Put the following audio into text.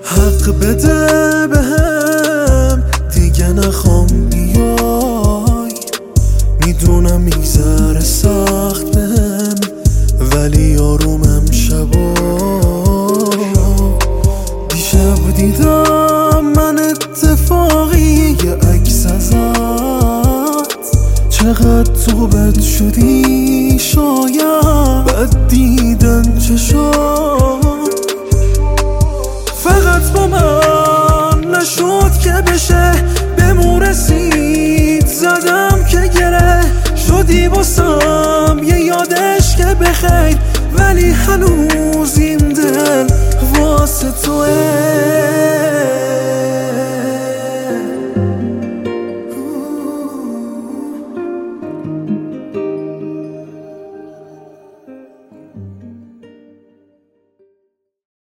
حق بده بهم دیگه نخوام بیای، میدونم میگذره سخت بهم ولی آرومم شبا. دیشب دیدم من اتفاقی یه عکس ازت، چقدر تو بد شدی شاید بد دیدن چشات. فقط با من نشد که بشه بهمون رسید، زدم که گره شدی واسم یه یادش که بخیر، ولی هنوز این دل واسه توه.